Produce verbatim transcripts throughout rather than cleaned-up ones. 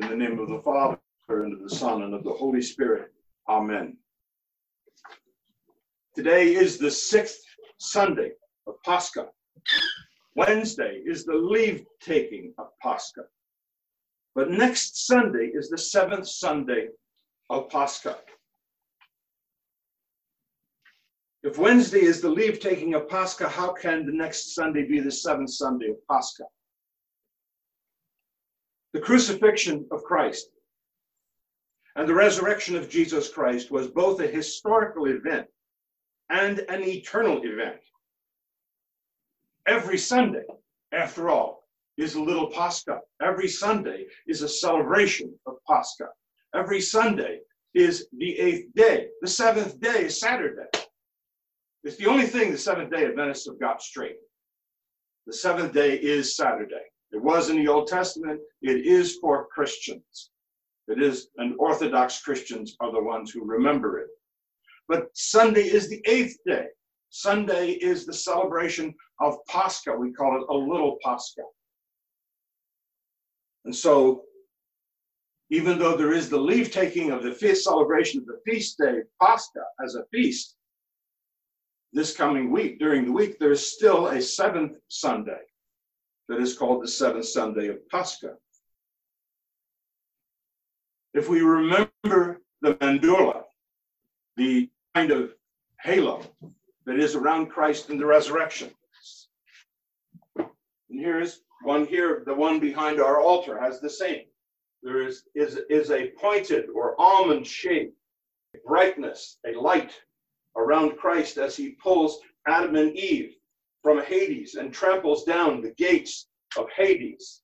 In the name of the Father, and of the Son, and of the Holy Spirit. Amen. Today is the sixth Sunday of Pascha. Wednesday is the leave-taking of Pascha. But next Sunday is the seventh Sunday of Pascha. If Wednesday is the leave-taking of Pascha, how can the next Sunday be the seventh Sunday of Pascha? The crucifixion of Christ and the resurrection of Jesus Christ was both a historical event and an eternal event. Every Sunday, after all, is a little Pascha. Every Sunday is a celebration of Pascha. Every Sunday is the eighth day. The seventh day is Saturday. It's the only thing the Seventh Day Adventists have got straight. The seventh day is Saturday. It was in the Old Testament. It is for Christians. It is, and Orthodox Christians are the ones who remember it. But Sunday is the eighth day. Sunday is the celebration of Pascha. We call it a little Pascha. And so, even though there is the leave-taking of the feast celebration of the feast day, Pascha, as a feast, this coming week, during the week, there is still a seventh Sunday that is called the seventh Sunday of Pascha. If we remember the mandula, the kind of halo that is around Christ and the resurrection. And here's one here, the one behind our altar has the same. There is, is, is a pointed or almond shape, a brightness, a light around Christ as he pulls Adam and Eve from Hades and tramples down the gates of Hades.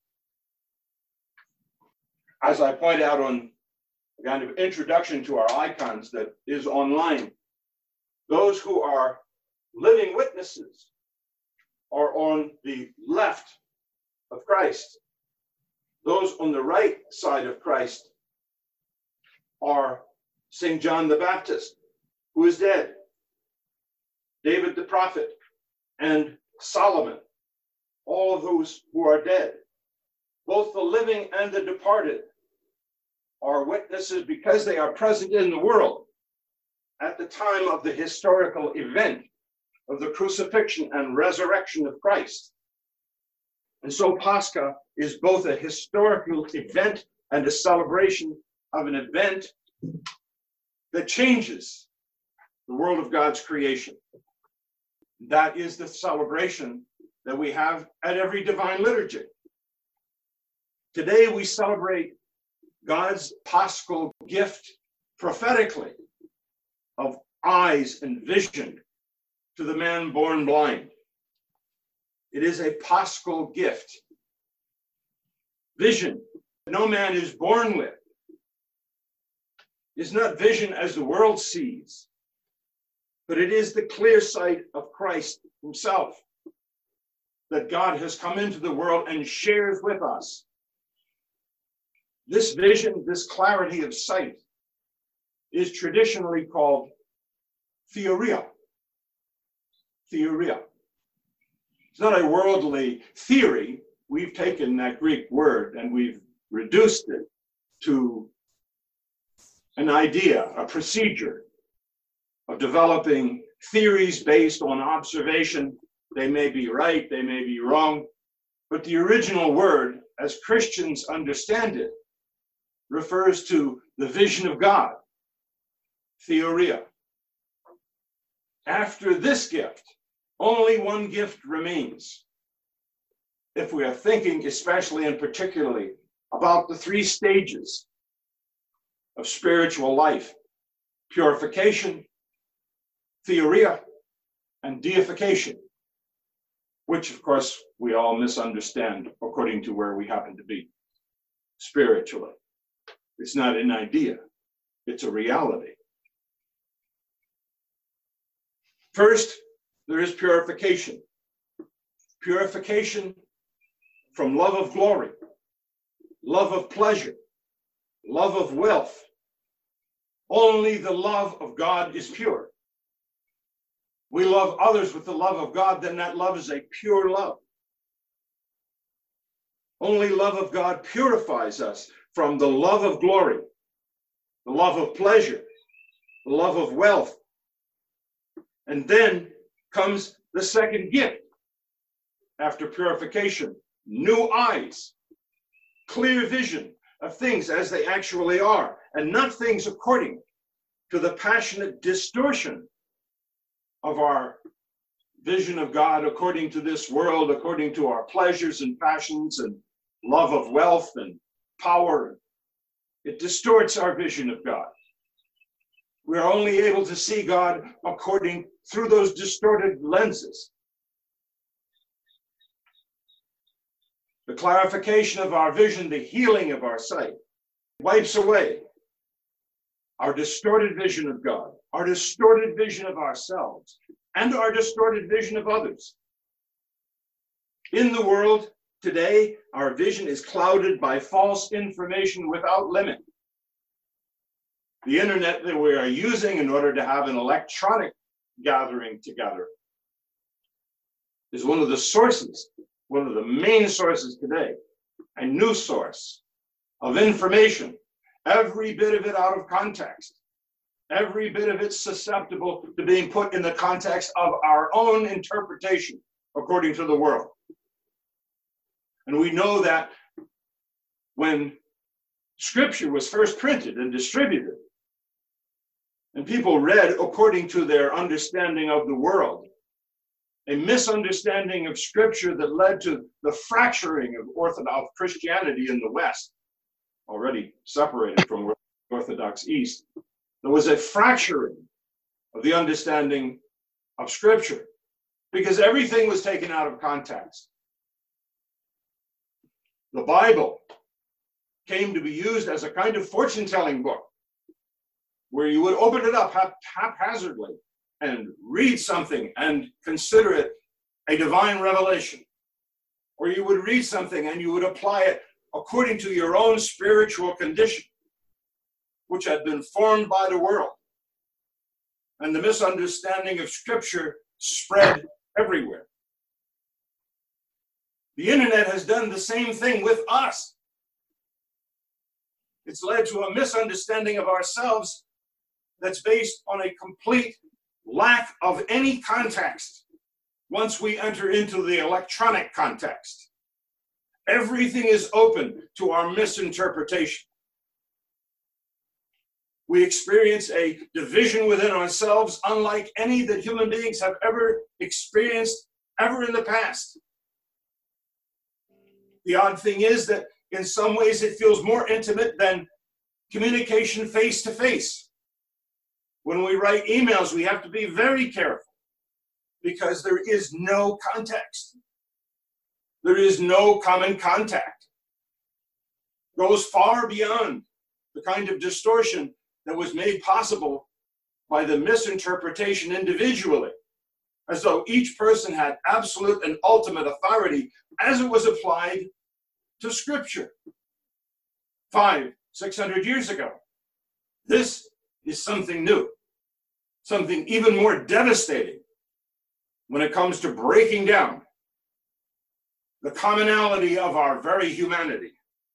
As I point out on a kind of introduction to our icons that is online, those who are living witnesses are on the left of Christ. Those on the right side of Christ are Saint John the Baptist, who is dead, David the prophet, and Solomon, all of those who are dead. Both the living and the departed are witnesses because they are present in the world at the time of the historical event of the crucifixion and resurrection of Christ. And so Pascha is both a historical event and a celebration of an event that changes the world of God's creation. That is the celebration that we have at every divine liturgy. Today we celebrate God's paschal gift prophetically of eyes and vision to the man born blind. It is a paschal gift. Vision that no man is born with is not vision as the world sees, but it is the clear sight of Christ himself that God has come into the world and shares with us. This vision, this clarity of sight, is traditionally called theoria. Theoria. It's not a worldly theory. We've taken that Greek word and we've reduced it to an idea, a procedure of developing theories based on observation. They may be right, they may be wrong, but the original word, as Christians understand it, refers to the vision of God, theoria. After this gift, only one gift remains. If we are thinking especially and particularly about the three stages of spiritual life: purification, theoria, and deification, which of course we all misunderstand according to where we happen to be spiritually. It's not an idea, it's a reality. First, there is purification. Purification from love of glory, love of pleasure, love of wealth. Only the love of God is pure. We love others with the love of God, then that love is a pure love. Only love of God purifies us from the love of glory, the love of pleasure, the love of wealth. And then comes the second gift after purification: new eyes, clear vision of things as they actually are, and not things according to the passionate distortion of our vision of God, according to this world, according to our pleasures and passions and love of wealth and power. It distorts our vision of God. We are only able to see God according through those distorted lenses. The clarification of our vision, the healing of our sight, wipes away our distorted vision of God, our distorted vision of ourselves, and our distorted vision of others. In the world today, our vision is clouded by false information without limit. The internet that we are using in order to have an electronic gathering together is one of the sources, one of the main sources today, a new source of information, every bit of it out of context, every bit of it susceptible to being put in the context of our own interpretation according to the world. And we know that when Scripture was first printed and distributed, and people read according to their understanding of the world, a misunderstanding of Scripture that led to the fracturing of Orthodox Christianity in the West, already separated from Orthodox East. There was a fracturing of the understanding of Scripture because everything was taken out of context. The Bible came to be used as a kind of fortune-telling book where you would open it up hap- haphazardly and read something and consider it a divine revelation. Or you would read something and you would apply it according to your own spiritual condition, which had been formed by the world. And the misunderstanding of Scripture spread everywhere. The internet has done the same thing with us. It's led to a misunderstanding of ourselves that's based on a complete lack of any context once we enter into the electronic context. Everything is open to our misinterpretation. We experience a division within ourselves unlike any that human beings have ever experienced ever in the past. The odd thing is that in some ways it feels more intimate than communication face to face. When we write emails, we have to be very careful because there is no context. There is no common contact. It goes far beyond the kind of distortion that was made possible by the misinterpretation individually, as though each person had absolute and ultimate authority as it was applied to Scripture five, six hundred years ago. This is something new, something even more devastating when it comes to breaking down the commonality of our very humanity.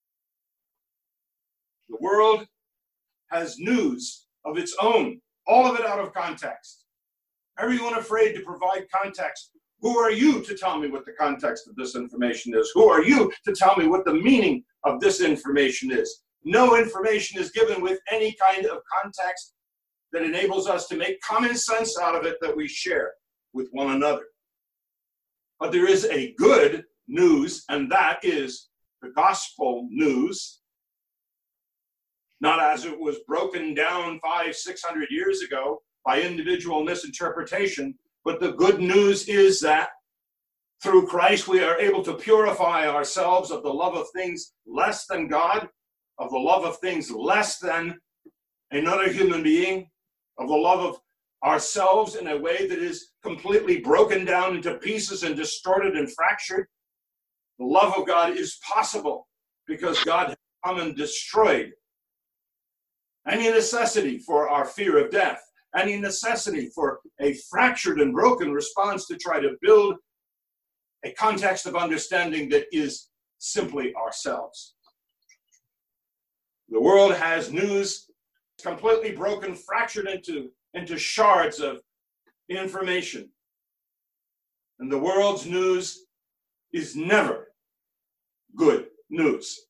The world has news of its own, all of it out of context. Everyone afraid to provide context. Who are you to tell me what the context of this information is? Who are you to tell me what the meaning of this information is? No information is given with any kind of context that enables us to make common sense out of it that we share with one another. But there is a good news, and that is the gospel news, not as it was broken down five, six hundred years ago by individual misinterpretation, but the good news is that through Christ we are able to purify ourselves of the love of things less than God, of the love of things less than another human being, of the love of ourselves in a way that is completely broken down into pieces and distorted and fractured. The love of God is possible because God has come and destroyed any necessity for our fear of death, any necessity for a fractured and broken response to try to build a context of understanding that is simply ourselves. The world has news completely broken, fractured into, into shards of information. And the world's news is never good news.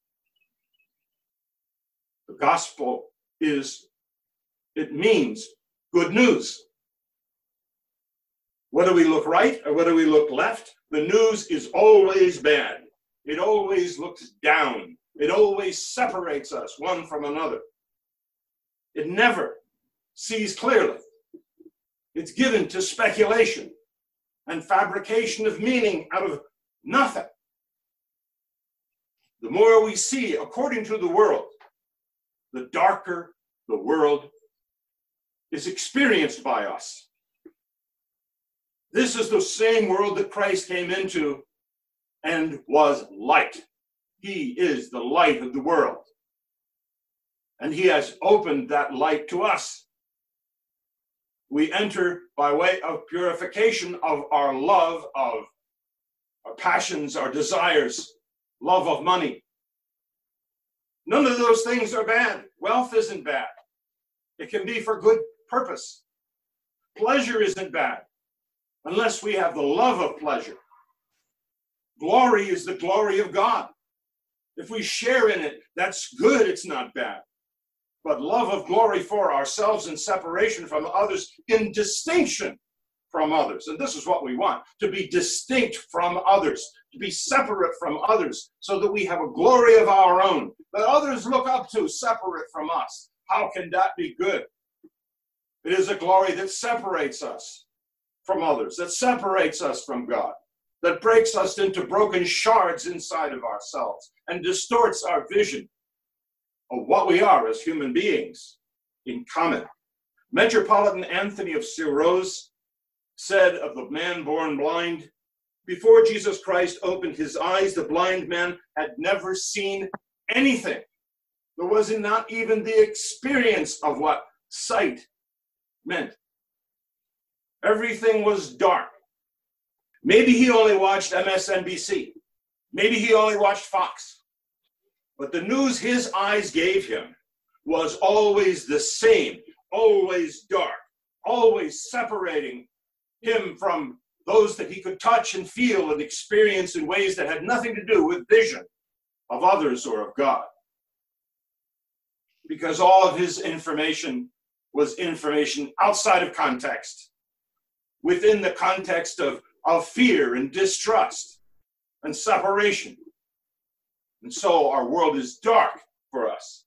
The gospel is, it means good news. Whether we look right or whether we look left, the news is always bad. It always looks down. It always separates us one from another. It never sees clearly. It's given to speculation and fabrication of meaning out of nothing. The more we see according to the world, the darker the world is experienced by us. This is the same world that Christ came into and was light. He is the light of the world. And he has opened that light to us. We enter by way of purification of our love, of our passions, our desires, love of money. None of those things are bad. Wealth isn't bad. It can be for good purpose. Pleasure isn't bad, unless we have the love of pleasure. Glory is the glory of God. If we share in it, that's good, it's not bad. But love of glory for ourselves in separation from others, in distinction from others. And this is what we want, to be distinct from others, to be separate from others, so that we have a glory of our own, that others look up to, separate from us. How can that be good? It is a glory that separates us from others, that separates us from God, that breaks us into broken shards inside of ourselves and distorts our vision of what we are as human beings in common. Metropolitan Anthony of Syros said of the man born blind, before Jesus Christ opened his eyes, the blind man had never seen anything. There was not even the experience of what sight meant. Everything was dark. Maybe he only watched M S N B C. Maybe he only watched Fox. But the news his eyes gave him was always the same, always dark, always separating him from those that he could touch and feel and experience in ways that had nothing to do with vision of others or of God. Because all of his information was information outside of context, within the context of, of fear and distrust and separation. And so our world is dark for us.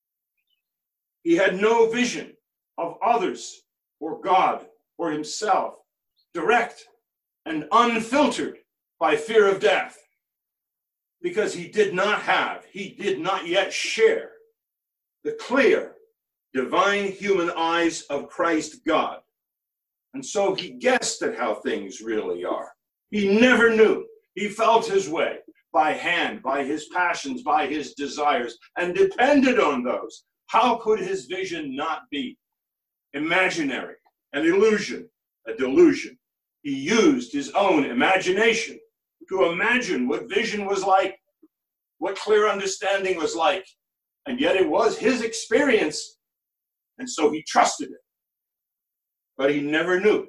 He had no vision of others or God or himself, direct and unfiltered by fear of death, because he did not have, he did not yet share the clear, divine human eyes of Christ God. And so he guessed at how things really are. He never knew. He felt his way by hand, by his passions, by his desires, and depended on those. How could his vision not be imaginary, an illusion, a delusion? He used his own imagination to imagine what vision was like, what clear understanding was like, and yet it was his experience, and so he trusted it. But he never knew.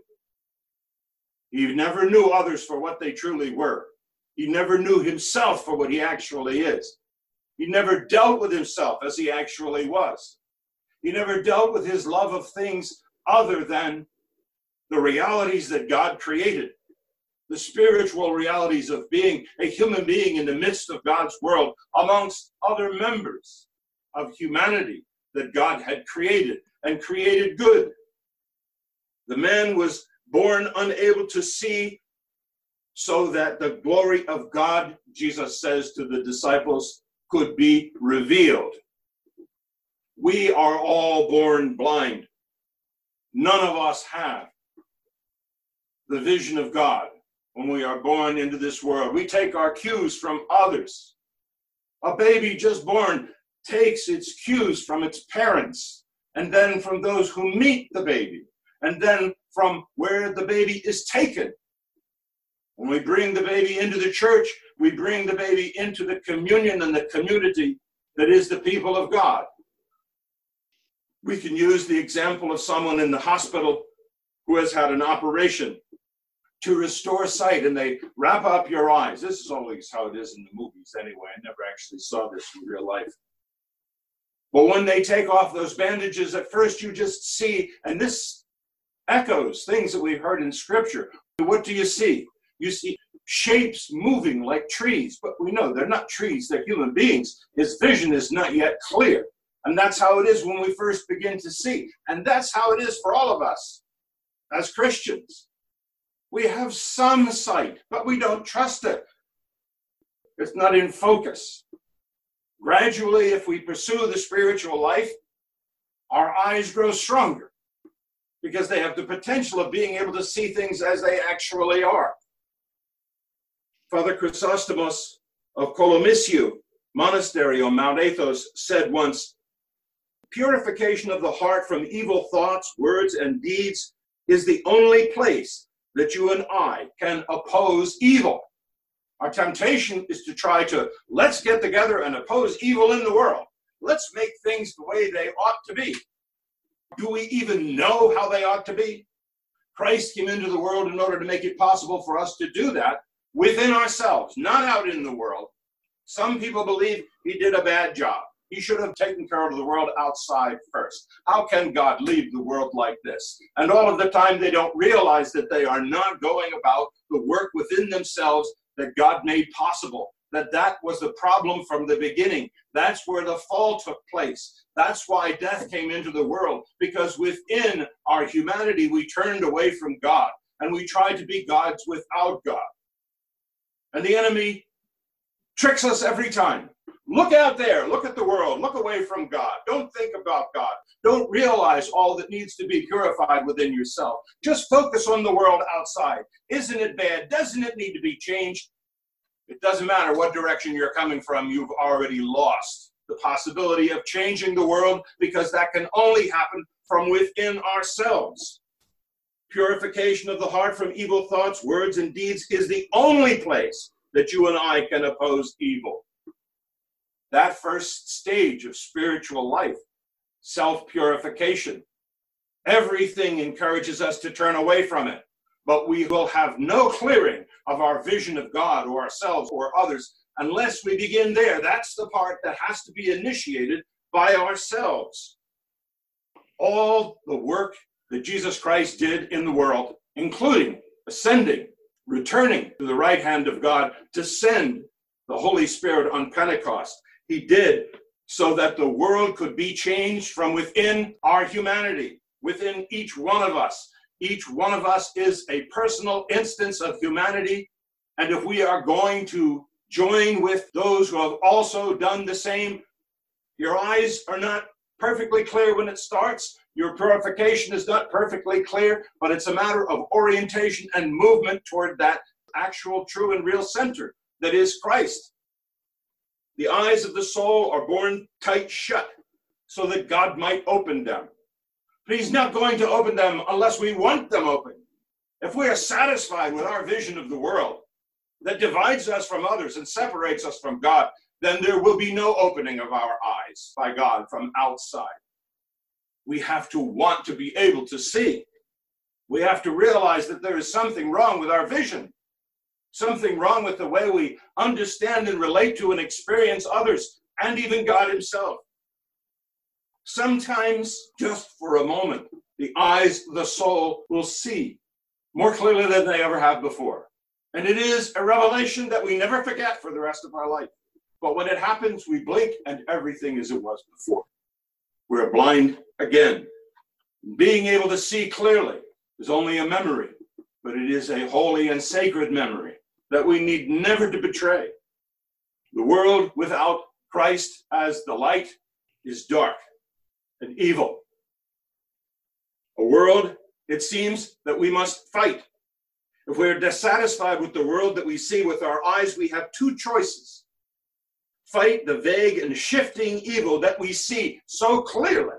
He never knew others for what they truly were. He never knew himself for what he actually is. He never dealt with himself as he actually was. He never dealt with his love of things other than the realities that God created, the spiritual realities of being a human being in the midst of God's world, amongst other members of humanity that God had created and created good. The man was born unable to see, so that the glory of God, Jesus says to the disciples, could be revealed. We are all born blind. None of us have the vision of God when we are born into this world. We take our cues from others. A baby just born takes its cues from its parents, and then from those who meet the baby, and then from where the baby is taken. When we bring the baby into the church, we bring the baby into the communion and the community that is the people of God. We can use the example of someone in the hospital who has had an operation to restore sight, and they wrap up your eyes. This is always how it is in the movies anyway. I never actually saw this in real life. But when they take off those bandages, at first you just see, and this echoes things that we've heard in Scripture. What do you see? You see shapes moving like trees, but we know they're not trees, they're human beings. His vision is not yet clear. And that's how it is when we first begin to see. And that's how it is for all of us as Christians. We have some sight, but we don't trust it. It's not in focus. Gradually, if we pursue the spiritual life, our eyes grow stronger because they have the potential of being able to see things as they actually are. Father Chrysostomos of Kolomissiou Monastery on Mount Athos said once, "Purification of the heart from evil thoughts, words, and deeds is the only place that you and I can oppose evil." Our temptation is to try to, let's get together and oppose evil in the world. Let's make things the way they ought to be. Do we even know how they ought to be? Christ came into the world in order to make it possible for us to do that within ourselves, not out in the world. Some people believe he did a bad job. He should have taken care of the world outside first. How can God leave the world like this? And all of the time they don't realize that they are not going about the work within themselves that God made possible, that that was the problem from the beginning. That's where the fall took place. That's why death came into the world, because within our humanity we turned away from God and we tried to be gods without God. And the enemy tricks us every time. Look out there, look at the world, look away from God. Don't think about God. Don't realize all that needs to be purified within yourself. Just focus on the world outside. Isn't it bad? Doesn't it need to be changed? It doesn't matter what direction you're coming from, you've already lost the possibility of changing the world, because that can only happen from within ourselves. Purification of the heart from evil thoughts, words, and deeds is the only place that you and I can oppose evil. That first stage of spiritual life, self-purification, everything encourages us to turn away from it, but we will have no clearing of our vision of God or ourselves or others unless we begin there. That's the part that has to be initiated by ourselves. All the work that Jesus Christ did in the world, including ascending, returning to the right hand of God to send the Holy Spirit on Pentecost, he did so that the world could be changed from within our humanity, within each one of us. Each one of us is a personal instance of humanity, and if we are going to join with those who have also done the same, your eyes are not perfectly clear when it starts, your purification is not perfectly clear, but it's a matter of orientation and movement toward that actual, true, and real center that is Christ. The eyes of the soul are born tight shut so that God might open them. But he's not going to open them unless we want them open. If we are satisfied with our vision of the world that divides us from others and separates us from God, then there will be no opening of our eyes by God from outside. We have to want to be able to see. We have to realize that there is something wrong with our vision. Something wrong with the way we understand and relate to and experience others, and even God himself. Sometimes, just for a moment, the eyes of the soul will see more clearly than they ever have before. And it is a revelation that we never forget for the rest of our life. But when it happens, we blink and everything is as it was before. We're blind again. Being able to see clearly is only a memory, but it is a holy and sacred memory that we need never to betray. The world without Christ as the light is dark and evil. A world, it seems, that we must fight. If we're dissatisfied with the world that we see with our eyes, we have two choices. Fight the vague and shifting evil that we see so clearly,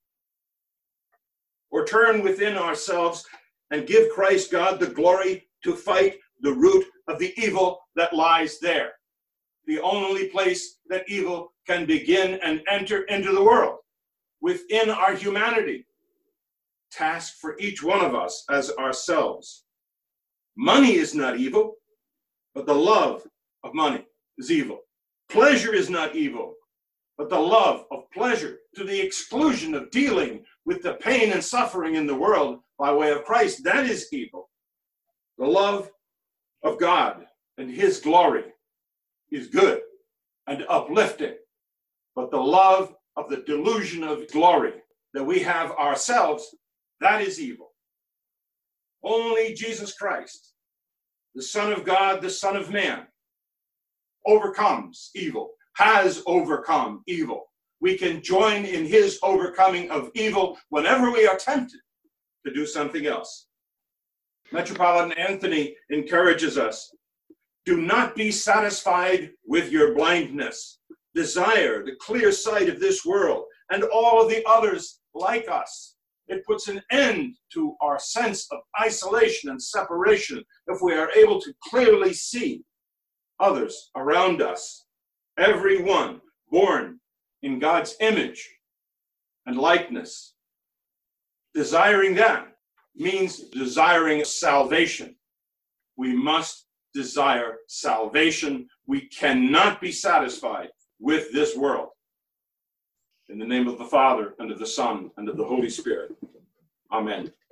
or turn within ourselves and give Christ God the glory to fight the root of the evil that lies there. the only place that evil can begin and enter into the world, within our humanity. Task for each one of us as ourselves. Money is not evil, but the love of money is evil. Pleasure is not evil, but the love of pleasure, to the exclusion of dealing with the pain and suffering in the world by way of Christ, that is evil. The love of God and his glory is good and uplifting, but the love of the delusion of glory that we have ourselves, that is evil. Only Jesus Christ, the Son of God, the Son of Man, overcomes evil, has overcome evil. We can join in his overcoming of evil whenever we are tempted to do something else. Metropolitan Anthony encourages us, do not be satisfied with your blindness. Desire the clear sight of this world and all of the others like us. It puts an end to our sense of isolation and separation if we are able to clearly see others around us, everyone born in God's image and likeness. Desiring that means desiring salvation. We must desire salvation. We cannot be satisfied with this world. In the name of the Father, and of the Son, and of the Holy Spirit. Amen.